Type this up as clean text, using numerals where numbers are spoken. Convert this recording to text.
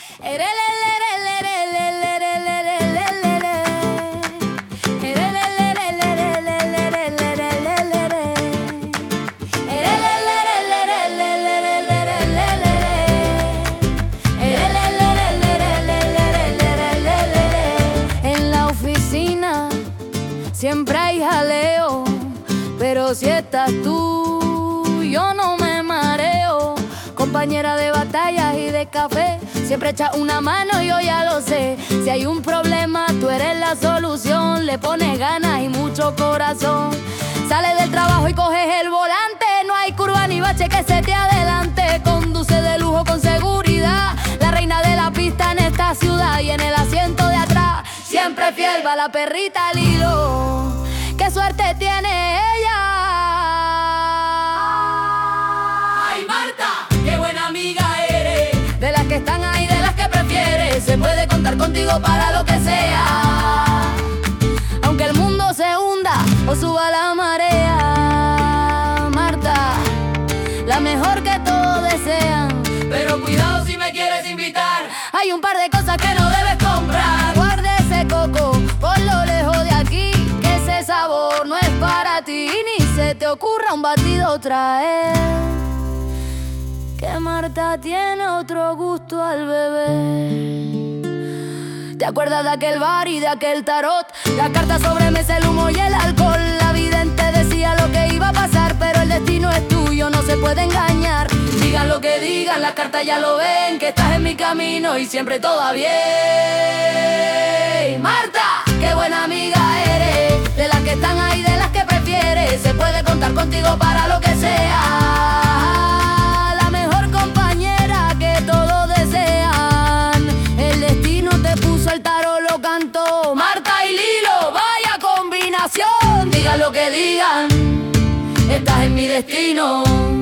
En la oficina siempre hay jaleo, pero si estás tú, yo no me mareo. Compañera de batallas y de café, siempre echa una mano, yo ya lo sé. Si hay un problema, tú eres la solución. Le pones ganas y mucho corazón. Sales del trabajo y coges el volante. No hay curva ni bache que se te adelante. Conduce de lujo con seguridad, la reina de la pista en esta ciudad. Y en el asiento de atrás, siempre fiel va la perrita Lilo. ¡Qué suerte tiene ella! ¡Ay, Marta! ¡Qué buena amiga eres! De las que están ahí, de las que prefieres. Se puede contar contigo para lo que sea, aunque el mundo se hunda o suba la marea. Marta, la mejor que todos desean. Pero cuidado si me quieres invitar. Hay un par de cosas que no debes comprar. Guarda ese coco por lo lejos de aquí, que ese sabor no es para ti. Ni se te ocurra un batido traer, que Marta tiene otro gusto al beber. ¿Te acuerdas de aquel bar y de aquel tarot? La carta sobre mesa, el humo y el alcohol. La vidente decía lo que iba a pasar, pero el destino es tuyo, no se puede engañar. Digan lo que digan, las cartas ya lo ven, que estás en mi camino y siempre todo va bien. Marta, qué buena amiga eres, de las que están ahí, de las que prefieres. Se puede contar contigo para lo que sea, la mejor compañera que todos desean. El destino te puso, el tarot lo cantó. Marta y Lilo, vaya combinación. Digan lo que digan, estás en mi destino.